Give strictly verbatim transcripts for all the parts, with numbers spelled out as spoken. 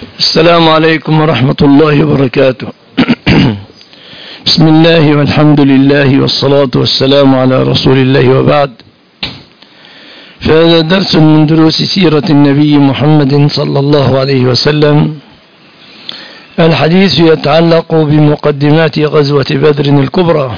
السلام عليكم ورحمة الله وبركاته. بسم الله والحمد لله والصلاة والسلام على رسول الله وبعد. فهذا درس من دروس سيرة النبي محمد صلى الله عليه وسلم. الحديث يتعلق بمقدمات غزوة بدر الكبرى،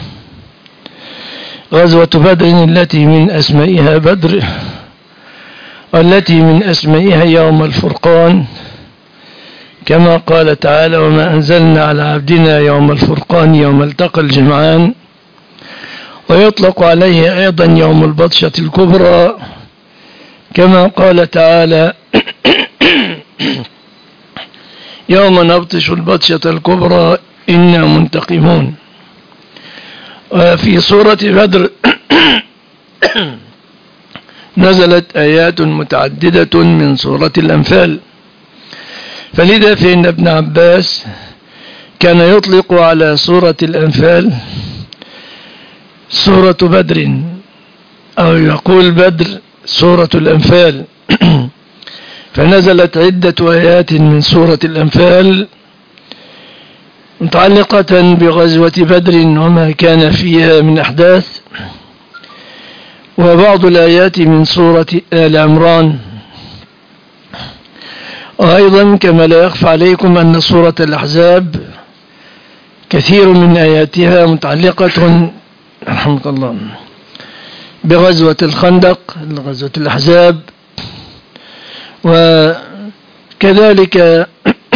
غزوة بدر التي من أسمائها بدر، والتي من أسمائها يوم الفرقان، كما قال تعالى: وما أنزلنا على عبدنا يوم الفرقان يوم التقى الجمعان. ويطلق عليه أيضا يوم البطشة الكبرى، كما قال تعالى: يوم نبطش البطشة الكبرى إنا منتقمون. وفي سورة بدر نزلت آيات متعددة من سورة الأنفال، فلذا فإن ابن عباس كان يطلق على سورة الأنفال سورة بدر، أو يقول بدر سورة الأنفال. فنزلت عدة آيات من سورة الأنفال متعلقة بغزوة بدر وما كان فيها من أحداث، وبعض الآيات من سورة آل عمران. وأيضا كما لا يخفى عليكم أن سورة الأحزاب كثير من آياتها متعلقة رحمك الله بغزوة الخندق، غزوة الأحزاب. وكذلك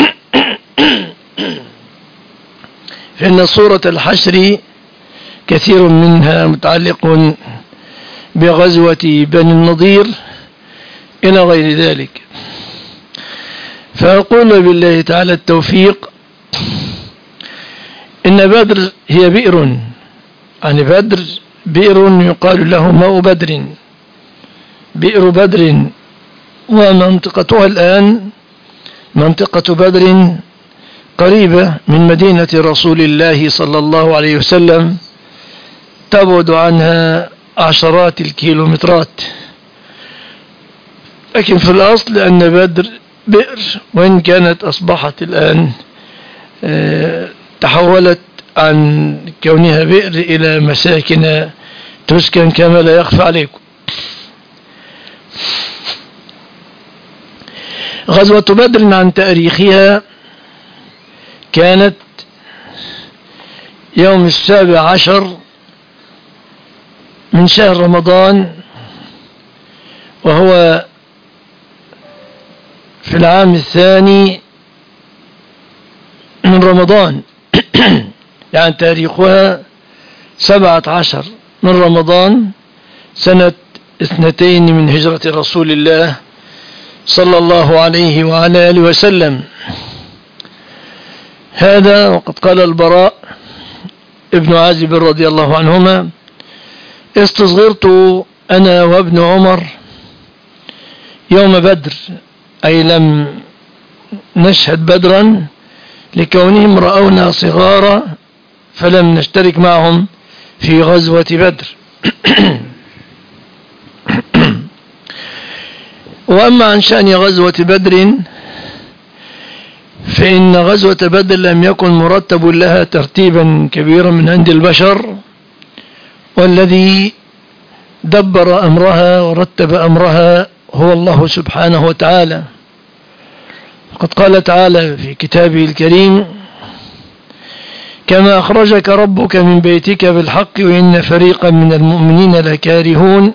فإن سورة الحشر كثير منها متعلق بغزوة بني النضير إلى غير ذلك. فأقول بالله تعالى التوفيق، إن بدر هي بئر، يعني بدر بئر يقال له ماء بدر، بئر بدر. ومنطقتها الآن منطقة بدر قريبة من مدينة رسول الله صلى الله عليه وسلم، تبعد عنها عشرات الكيلومترات. لكن في الأصل أن بدر بئر، وإن كانت أصبحت الآن تحولت عن كونها بئر إلى مساكن تسكن كما لا يخفى عليكم. غزوة بدر عن تاريخها كانت يوم السابع عشر من شهر رمضان، وهو في العام الثاني من رمضان. يعني تاريخها سبعة عشر من رمضان سنة اثنتين من هجرة رسول الله صلى الله عليه وعلى آله وسلم. هذا وقد قال البراء ابن عازب رضي الله عنهما: استصغرت أنا وابن عمر يوم بدر، أي لم نشهد بدرا لكونهم رأونا صغارا فلم نشترك معهم في غزوة بدر. وأما عن شأن غزوة بدر فإن غزوة بدر لم يكن مرتب لها ترتيبا كبيرا من عند البشر، والذي دبر أمرها ورتب أمرها هو الله سبحانه وتعالى. وقد قال تعالى في كتابه الكريم: كما أخرجك ربك من بيتك بالحق وإن فريقا من المؤمنين لكارهون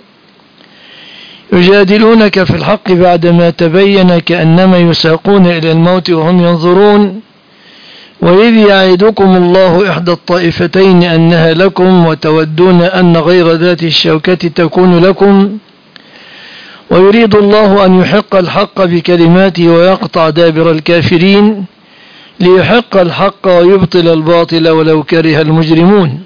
يجادلونك في الحق بعدما تبين كأنما يساقون إلى الموت وهم ينظرون وإذ يعدكم الله إحدى الطائفتين أنها لكم وتودون أن غير ذات الشوكة تكون لكم ويريد الله أن يحق الحق بكلماته ويقطع دابر الكافرين ليحق الحق ويبطل الباطل ولو كره المجرمون.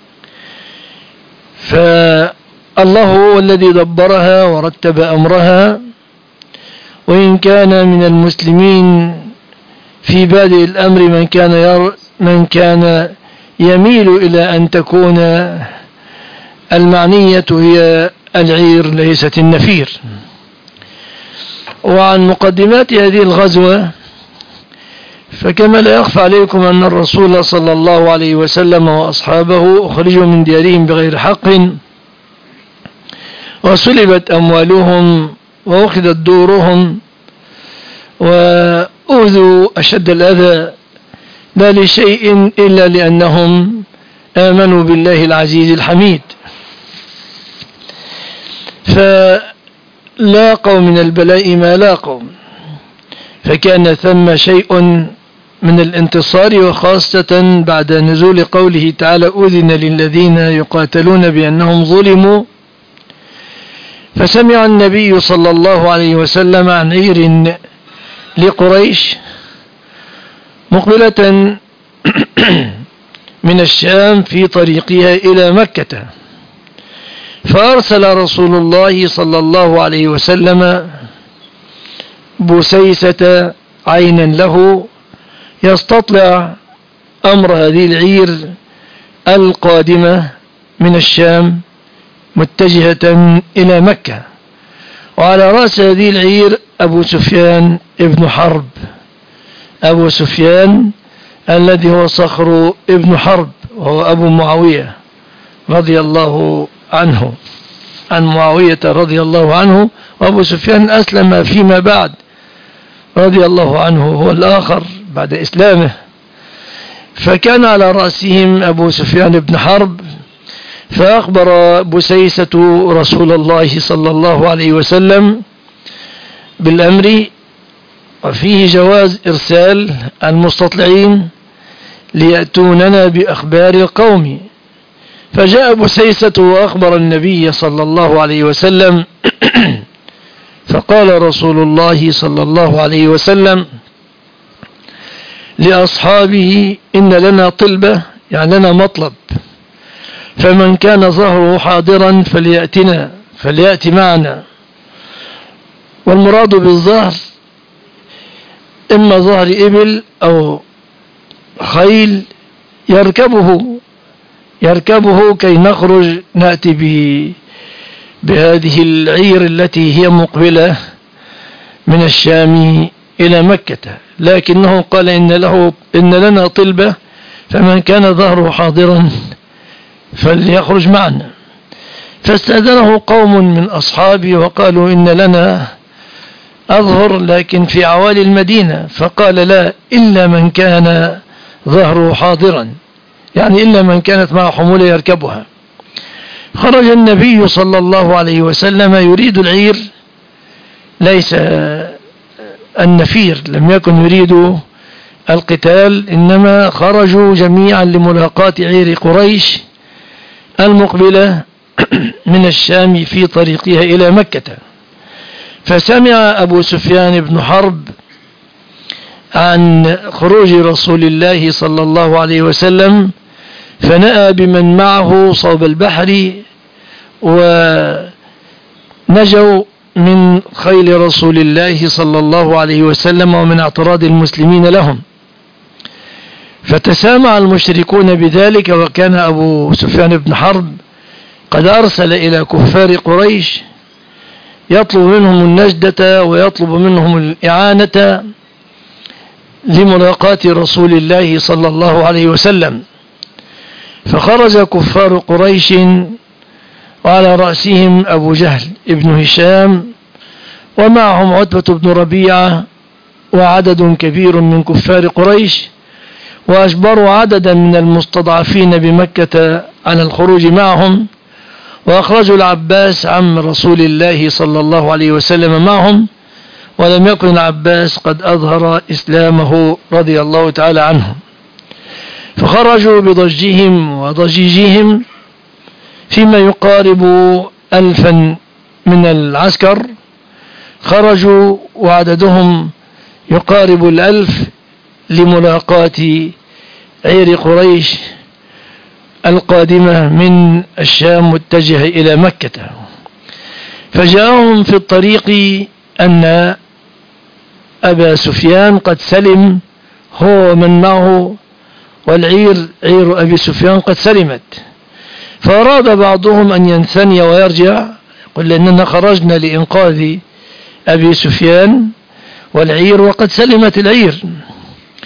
فالله هو الذي دبرها ورتب أمرها، وإن كان من المسلمين في بادئ الأمر من كان ير من كان يميل إلى أن تكون المعنية هي العير ليست النفير. وعن مقدمات هذه الغزوة فكما لا يخفى عليكم أن الرسول صلى الله عليه وسلم وأصحابه أخرجوا من ديارهم بغير حق، وسلبت أموالهم وأخذت دورهم وأوذوا أشد الأذى، لا لشيء إلا لأنهم آمنوا بالله العزيز الحميد. فلاقوا من البلاء ما لاقوا، فكان ثم شيء من الانتصار، وخاصة بعد نزول قوله تعالى أذن للذين يقاتلون بأنهم ظلموا. فسمع النبي صلى الله عليه وسلم عن عير لقريش مقبلة من الشام في طريقها إلى مكة، فأرسل رسول الله صلى الله عليه وسلم بسيسة عينا له يستطلع أمر هذه العير القادمة من الشام متجهة إلى مكة. وعلى رأس هذه العير أبو سفيان ابن حرب، أبو سفيان الذي هو صخر ابن حرب، وهو أبو معاوية رضي الله عنه، عن معاوية رضي الله عنه. وأبو سفيان أسلم فيما بعد رضي الله عنه، هو الآخر بعد إسلامه. فكان على رأسهم أبو سفيان بن حرب، فأخبر بسيسة رسول الله صلى الله عليه وسلم بالأمر، وفيه جواز إرسال المستطلعين ليأتوننا بأخبار القوم. فجاء بسيسة وأخبر النبي صلى الله عليه وسلم فقال رسول الله صلى الله عليه وسلم لأصحابه إن لنا طلبة، يعني لنا مطلب، فمن كان ظهره حاضرا فليأتنا فليأتي معنا. والمراد بالظهر إما ظهر إبل أو خيل يركبه يركبه كي نخرج نأتي به بهذه العير التي هي مقبلة من الشام إلى مكة. لكنه قال إن له إن لنا طلبة، فمن كان ظهره حاضرا فليخرج معنا. فاستأذنه قوم من أصحابه وقالوا إن لنا أظهر لكن في عوالي المدينة، فقال لا، إلا من كان ظهره حاضرا، يعني إلا من كانت مع حمولة يركبها. خرج النبي صلى الله عليه وسلم يريد العير، ليس النفير، لم يكن يريد القتال، إنما خرجوا جميعا لملاقاة عير قريش المقبلة من الشام في طريقها إلى مكة. فسمع أبو سفيان بن حرب عن خروج رسول الله صلى الله عليه وسلم، فنأى بمن معه صوب البحر ونجوا من خيل رسول الله صلى الله عليه وسلم ومن اعتراض المسلمين لهم. فتسامع المشركون بذلك، وكان أبو سفيان بن حرب قد أرسل إلى كفار قريش يطلب منهم النجدة ويطلب منهم الإعانة لملاقاة رسول الله صلى الله عليه وسلم. فخرج كفار قريش وعلى رأسهم أبو جهل ابن هشام، ومعهم عتبة بن ربيعة وعدد كبير من كفار قريش، وأجبروا عددا من المستضعفين بمكة عن الخروج معهم، وأخرجوا العباس عم رسول الله صلى الله عليه وسلم معهم، ولم يكن العباس قد أظهر إسلامه رضي الله تعالى عنه. فخرجوا بضجهم وضجيجهم فيما يقارب ألفا من العسكر، خرجوا وعددهم يقارب الألف لملاقاة عير قريش القادمة من الشام متجهة إلى مكة. فجاءهم في الطريق أن أبا سفيان قد سلم هو ومن معه، والعير عير أبي سفيان قد سلمت. فأراد بعضهم أن ينثني ويرجع، يقول لأننا خرجنا لإنقاذ أبي سفيان والعير وقد سلمت العير.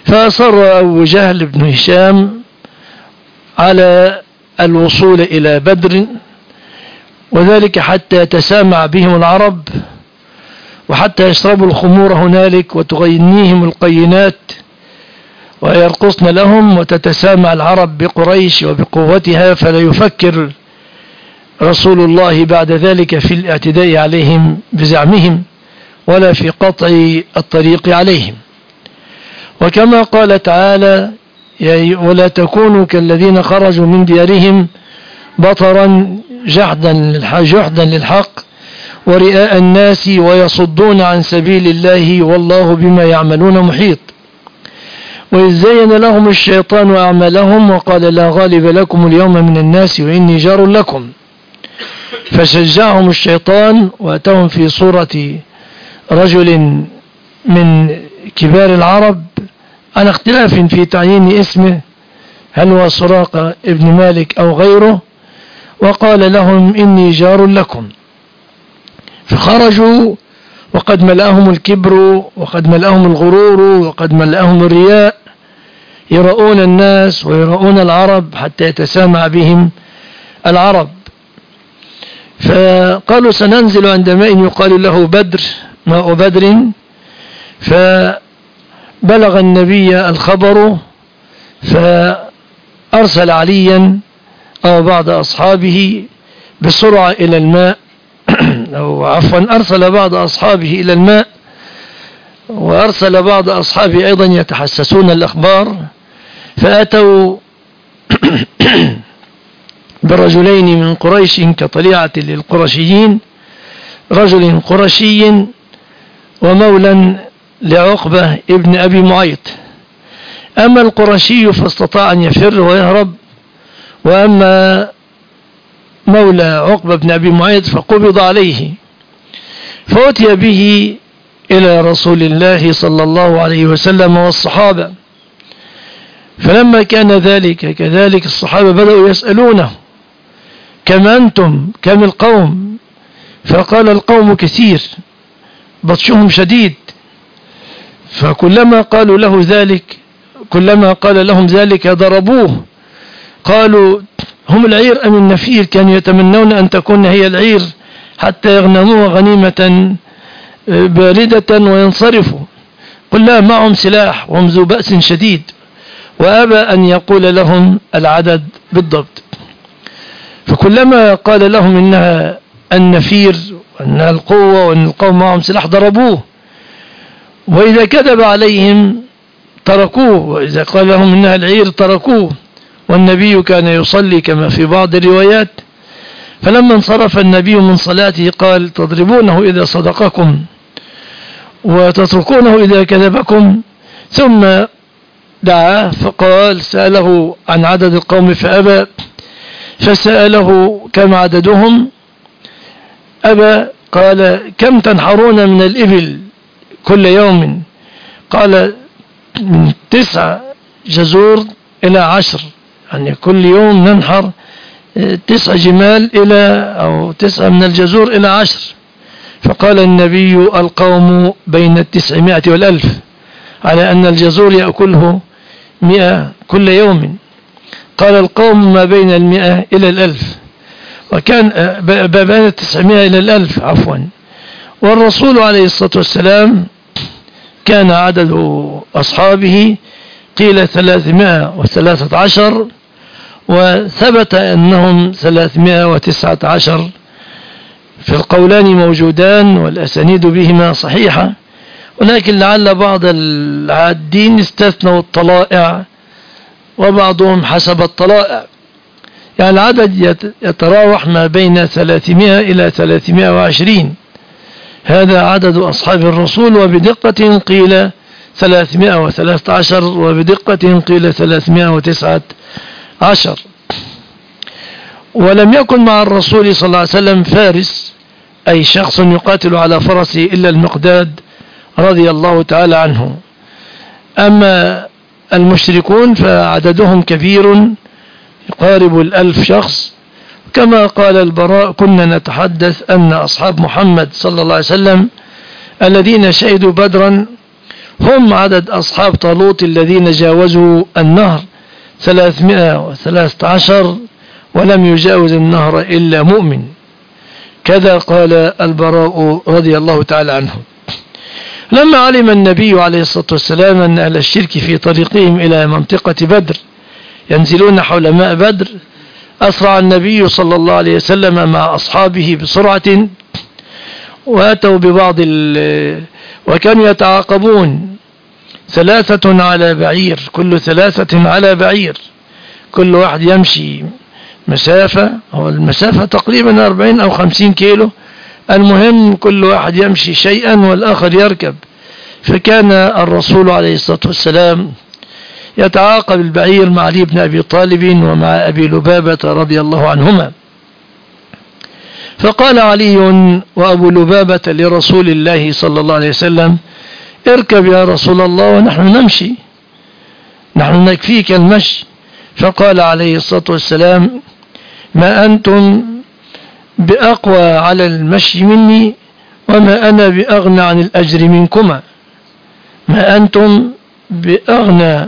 فأصر أبو جهل بن هشام على الوصول إلى بدر، وذلك حتى يتسامع بهم العرب، وحتى يشربوا الخمور هنالك وتغنيهم القينات ويرقصن لهم، وتتسامع العرب بقريش وبقوتها، فلا يفكر رسول الله بعد ذلك في الاعتداء عليهم بزعمهم ولا في قطع الطريق عليهم. وكما قال تعالى: ولا تكونوا كالذين خرجوا من ديارهم بطرا جحدا جحدا للحق ورئاء الناس ويصدون عن سبيل الله والله بما يعملون محيط. وإذ زين لهم الشيطان أعمالهم وقال: لا غالب لكم اليوم من الناس وإني جار لكم، فشجعهم الشيطان وأتاهم في صورة رجل من كبار العرب على اختلاف في تعيين اسمه، هل هو سراقة ابن مالك أو غيره، وقال لهم: إني جار لكم. فخرجوا وقد ملأهم الكبر وقد ملأهم الغرور وقد ملأهم الرياء، يرؤون الناس ويرؤون العرب حتى يتسامع بهم العرب. فقالوا: سننزل عند ماء يقال له بدر، ماء بدر. فبلغ النبي الخبر فأرسل عليا أو بعض أصحابه بسرعة إلى الماء أو عفوا أرسل بعض أصحابه إلى الماء، وأرسل بعض أصحابه أيضا يتحسسون الأخبار، فأتوا برجلين من قريش كطليعة للقرشيين، رجل قرشي ومولا لعقبة ابن أبي معيط. أما القرشي فاستطاع أن يفر ويهرب، وأما مولى عقبة بن أبي معيط فقبض عليه، فأتي به إلى رسول الله صلى الله عليه وسلم والصحابة. فلما كان ذلك كذلك الصحابة بدأوا يسألونه: كم أنتم؟ كم القوم؟ فقال: القوم كثير بطشهم شديد. فكلما قالوا له ذلك كلما قال لهم ذلك ضربوه. قالوا: هم العير أم النفير؟ كانوا يتمنون أن تكون هي العير حتى يغنموها غنيمة باردة وينصرفوا. قل لا، معهم سلاح وهم ذو بأس شديد. وأبى أن يقول لهم العدد بالضبط. فكلما قال لهم إنها النفير وأنها القوة وأن القوم معهم سلاح ضربوه، وإذا كذب عليهم تركوه، وإذا قال لهم إنها العير تركوه. والنبي كان يصلي كما في بعض الروايات. فلما انصرف النبي من صلاته قال: تضربونه إذا صدقكم وتتركونه إذا كذبكم. ثم دعاه فقال، سأله عن عدد القوم فأبى، فسأله كم عددهم أبى. قال: كم تنحرون من الإبل كل يوم؟ قال: من تسع جزور إلى عشر، يعني كل يوم ننحر تسع جمال إلى أو تسعة من الجزور إلى عشر. فقال النبي: القوم بين التسعمائة والألف، على أن الجزور يأكله مئة كل يوم. قال: القوم ما بين المئة إلى الألف، وكان بين التسعمائة إلى الألف عفوا. والرسول عليه الصلاة والسلام كان عدد أصحابه قيل ثلاثمائة وثلاثة عشر، وثبت أنهم ثلاثمائة وتسعة عشر، في القولان موجودان والأسانيد بهما صحيحة. ولكن لعل بعض العادين استثنوا الطلائع، وبعضهم حسب الطلائع، يعني العدد يتراوح ما بين ثلاثمائة إلى ثلاثمائة وعشرين. هذا عدد أصحاب الرسول، وبدقة قيل ثلاثمائة وثلاثة عشر، وبدقة قيل ثلاثمائة وتسعة عشر. ولم يكن مع الرسول صلى الله عليه وسلم فارس، أي شخص يقاتل على فرسه، إلا المقداد رضي الله تعالى عنه. أما المشركون فعددهم كبير يقارب الألف شخص. كما قال البراء: كنا نتحدث أن أصحاب محمد صلى الله عليه وسلم الذين شهدوا بدرا هم عدد أصحاب طالوت الذين جاوزوا النهر ثلاثمائة وثلاثة عشر ولم يجاوز النهر إلا مؤمن. كذا قال البراء رضي الله تعالى عنه. لما علم النبي عليه الصلاة والسلام أن أهل الشرك في طريقهم إلى منطقة بدر ينزلون حول ماء بدر، أسرع النبي صلى الله عليه وسلم مع أصحابه بسرعة وأتوا ببعض وكانوا يتعاقبون ثلاثة على بعير، كل ثلاثة على بعير، كل واحد يمشي مسافة، أو المسافة تقريبا أربعين أو خمسين كيلو، المهم كل واحد يمشي شيئا والآخر يركب. فكان الرسول عليه الصلاة والسلام يتعاقب البعير مع علي بن أبي طالب ومع أبي لبابة رضي الله عنهما. فقال علي وأبو لبابة لرسول الله صلى الله عليه وسلم: اركب يا رسول الله ونحن نمشي، نحن نكفيك المشي. فقال عليه الصلاة والسلام: ما أنتم بأقوى على المشي مني وما أنا بأغنى عن الأجر منكما. ما أنتم بأغنى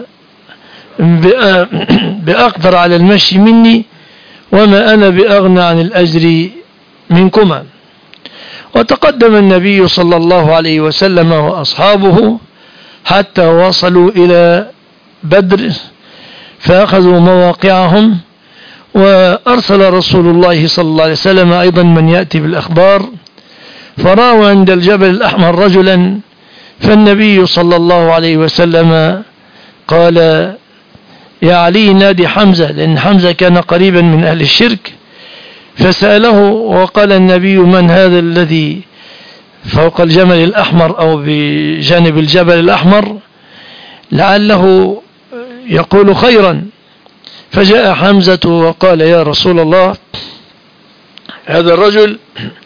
بأقدر على المشي مني وما أنا بأغنى عن الأجر منكما. وتقدم النبي صلى الله عليه وسلم وأصحابه حتى وصلوا إلى بدر فأخذوا مواقعهم. وأرسل رسول الله صلى الله عليه وسلم أيضا من يأتي بالأخبار، فرأوا عند الجبل الأحمر رجلا، فالنبي صلى الله عليه وسلم قال: يا علي نادي حمزة، لأن حمزة كان قريبا من أهل الشرك. فسأله وقال النبي: من هذا الذي فوق الجبل الأحمر أو بجانب الجبل الأحمر؟ لعله يقول خيرا. فجاء حمزة وقال: يا رسول الله، هذا الرجل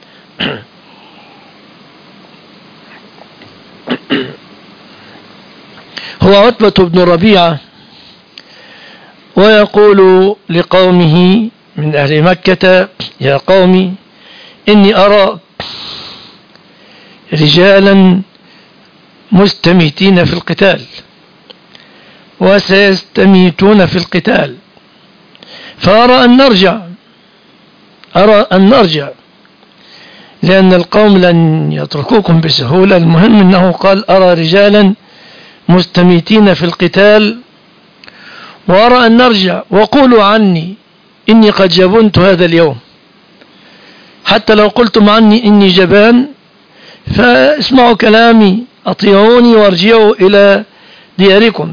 هو عتبة بن ربيعة، ويقول لقومه من أهل مكة: يا قوم إني أرى رجالا مستميتين في القتال وسيستميتون في القتال، فأرى أن نرجع أرى أن نرجع لأن القوم لن يتركوكم بسهولة. المهم أنه قال: أرى رجالا مستميتين في القتال وأرى أن نرجع، وقولوا عني إني قد جبنت هذا اليوم، حتى لو قلتم عني إني جبان فاسمعوا كلامي، أطيعوني وارجعوا إلى دياركم.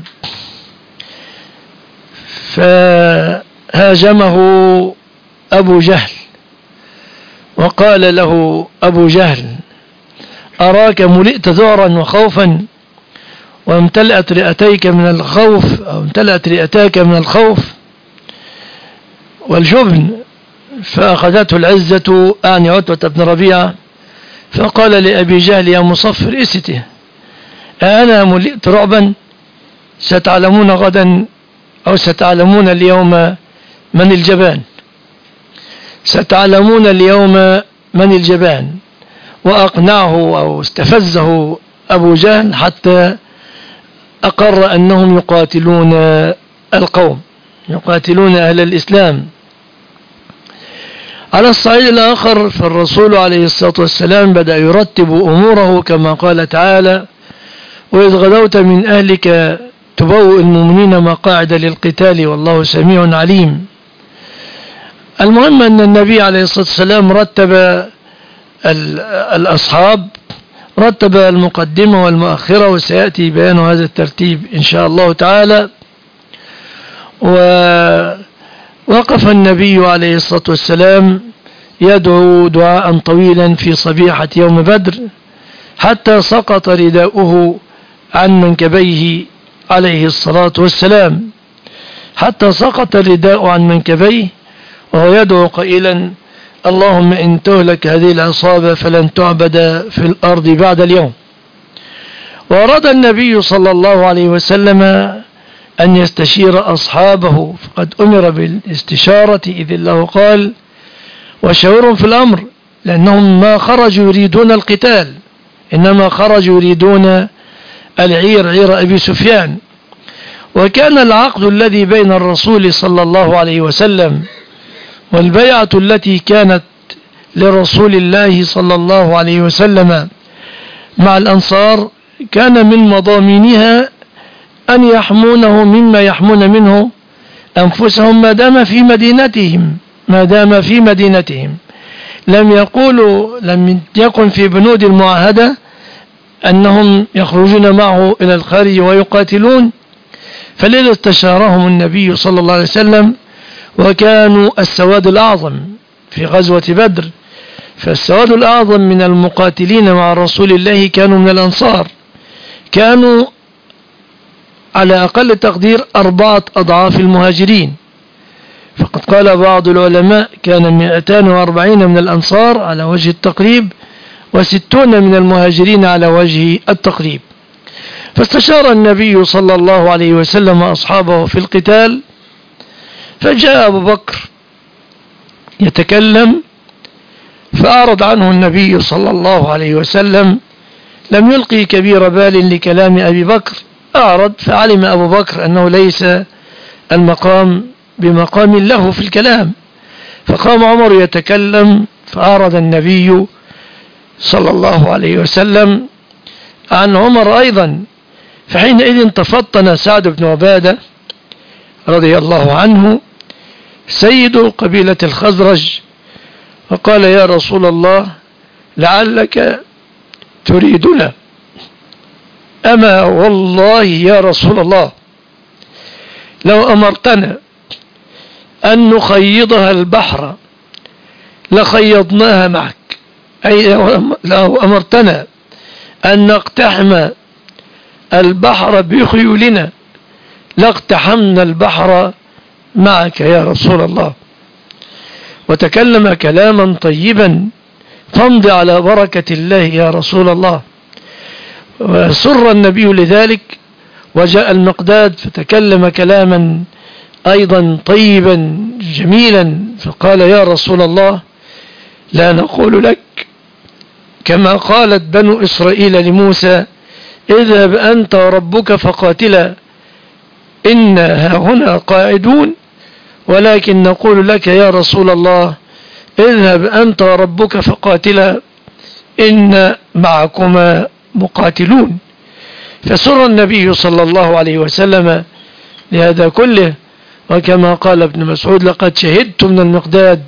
فهاجمه أبو جهل وقال له أبو جهل: أراك ملئت ذعرا وخوفا وامتلأت رئتيك من الخوف أو امتلأت رئتاك من الخوف والجبن. فأخذته العزة، أعني عتبة بن ربيعة، فقال لأبي جهل: يا مصفر إسته، أنا ملئت رعبا؟ ستعلمون غدا أو ستعلمون اليوم من الجبان، ستعلمون اليوم من الجبان. وأقنعه أو استفزه أبو جهل حتى أقر أنهم يقاتلون القوم، يقاتلون أهل الإسلام. على الصعيد الآخر فالرسول عليه الصلاة والسلام بدأ يرتب أموره كما قال تعالى: وإذ غدوت من أهلك تبوئ المؤمنين مقاعد للقتال والله سميع عليم. المهم أن النبي عليه الصلاة والسلام رتب الأصحاب، رتب المقدمة والمؤخرة، وسيأتي بيان هذا الترتيب إن شاء الله تعالى. ووقف النبي عليه الصلاة والسلام يدعو دعاء طويلا في صبيحة يوم بدر حتى سقط رداؤه عن منكبيه عليه الصلاة والسلام، حتى سقط الرداء عن منكبيه وهو يدعو قائلا: اللهم إن تهلك هذه العصابة فلن تعبد في الأرض بعد اليوم. وأراد النبي صلى الله عليه وسلم أن يستشير أصحابه، فقد أمر بالاستشارة، إذ الله قال: وشاورهم في الأمر، لأنهم ما خرجوا يريدون القتال، إنما خرجوا يريدون العير عير أبي سفيان. وكان العقد الذي بين الرسول صلى الله عليه وسلم والبيعة التي كانت لرسول الله صلى الله عليه وسلم مع الأنصار كان من مضامينها أن يحمونه مما يحمون منه أنفسهم ما دام في مدينتهم ما دام في مدينتهم لم يقولوا لم يكن في بنود المعاهدة أنهم يخرجون معه إلى الخارج ويقاتلون. فلذا استشارهم النبي صلى الله عليه وسلم، وكانوا السواد الأعظم في غزوة بدر، فالسواد الأعظم من المقاتلين مع رسول الله كانوا من الأنصار، كانوا على أقل تقدير أربعة أضعاف المهاجرين. فقد قال بعض العلماء كان مئتان وأربعين من الأنصار على وجه التقريب وستون من المهاجرين على وجه التقريب. فاستشار النبي صلى الله عليه وسلم أصحابه في القتال، فجاء أبو بكر يتكلم فأعرض عنه النبي صلى الله عليه وسلم، لم يلقي كبير بال لكلام أبي بكر، أعرض، فعلم أبو بكر أنه ليس المقام بمقام له في الكلام، فقام عمر يتكلم فأعرض النبي صلى الله عليه وسلم عن عمر أيضا. فحينئذ تفطن سعد بن عبادة رضي الله عنه سيد قبيلة الخزرج وقال: يا رسول الله لعلك تريدنا. أما والله يا رسول الله لو أمرتنا أن نخيضها البحر لخيضناها معك، أي لو أمرتنا أن نقتحم البحر بخيولنا لاقتحمنا البحر معك يا رسول الله. وتكلم كلاما طيبا، فامض على بركة الله يا رسول الله. وسر النبي لذلك، وجاء المقداد فتكلم كلاما أيضا طيبا جميلا، فقال: يا رسول الله لا نقول لك كما قالت بنو إسرائيل لموسى: اذهب أنت وربك فقاتلا إنا هنا قاعدون، ولكن نقول لك يا رسول الله: اذهب أنت وربك فقاتلا إن معكما مقاتلون. فسر النبي صلى الله عليه وسلم لهذا كله. وكما قال ابن مسعود: لقد شهدت من المقداد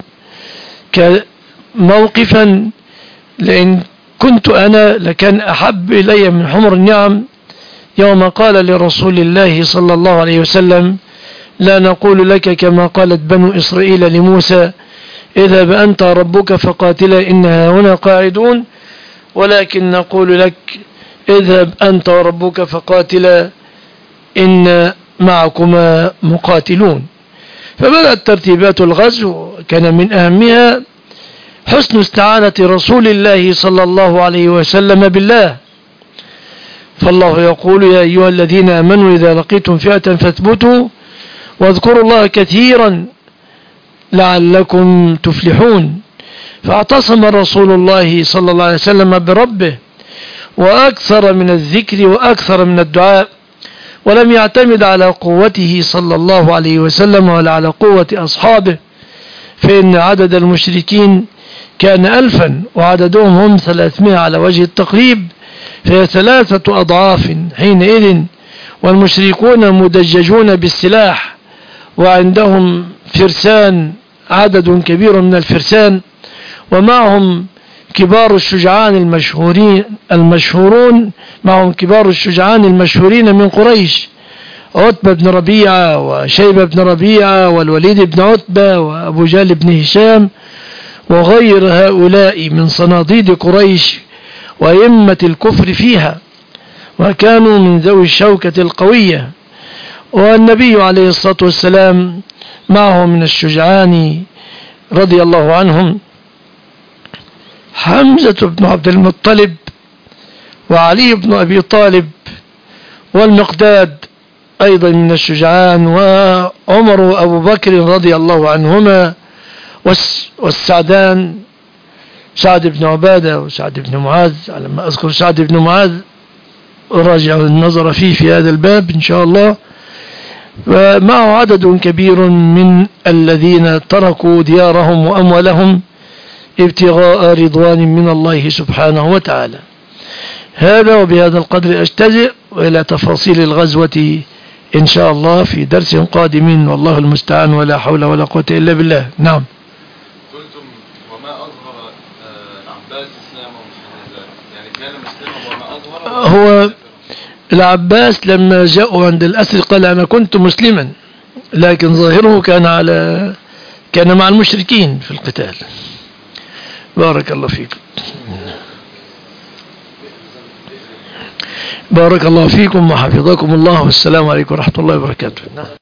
موقفا لئن كنت أنا لكان أحب إلي من حمر النعم يوم قال لرسول الله صلى الله عليه وسلم: لا نقول لك كما قالت بنو إسرائيل لموسى: اذهب أنت ربك فقاتلا إنها هنا قاعدون، ولكن نقول لك: اذهب أنت وربك فقاتلا إن معكما مقاتلون. فبدأت ترتيبات الغزو، كان من أهمها حسن استعانة رسول الله صلى الله عليه وسلم بالله. فالله يقول: يا أيها الذين آمنوا إذا لقيتم فئة فاثبتوا واذكروا الله كثيرا لعلكم تفلحون. فاعتصم رسول الله صلى الله عليه وسلم بربه، وأكثر من الذكر وأكثر من الدعاء، ولم يعتمد على قوته صلى الله عليه وسلم ولا على قوة أصحابه، فإن عدد المشركين كان ألفا وعددهم هم ثلاثمائة على وجه التقريب، فهي ثلاثة أضعاف حينئذ، والمشركون مدججون بالسلاح وعندهم فرسان عدد كبير من الفرسان، ومعهم كبار الشجعان المشهورين المشهورون معهم كبار الشجعان المشهورين من قريش: عتبة بن ربيعة وشيبة بن ربيعة والوليد بن عتبة وأبو جهل بن هشام وغير هؤلاء من صناديد قريش وأئمة الكفر فيها، وكانوا من ذوي الشوكة القوية. والنبي عليه الصلاة والسلام معه من الشجعان رضي الله عنهم حمزة بن عبد المطلب وعلي بن أبي طالب والمقداد أيضا من الشجعان، وعمر وأبو بكر رضي الله عنهما، والسعدان سعد بن عبادة وسعد بن معاذ، على ما أذكر سعد بن معاذ راجع النظر فيه في هذا الباب إن شاء الله. ومعه عدد كبير من الذين تركوا ديارهم وأموالهم ابتغاء رضوان من الله سبحانه وتعالى. هذا وبهذا القدر أجتزئ، وإلى تفاصيل الغزوة إن شاء الله في درس قادم، والله المستعان، ولا حول ولا قوة إلا بالله. نعم. قلتم وما أظهر العباس إسلامه يعني كان مسلما وما أظهر. هو العباس لما جاءوا عند الأسر قال أنا كنت مسلما، لكن ظاهره كان على كان مع المشركين في القتال. بارك الله فيكم. بارك الله فيكم وحفظكم الله، والسلام عليكم ورحمة الله وبركاته.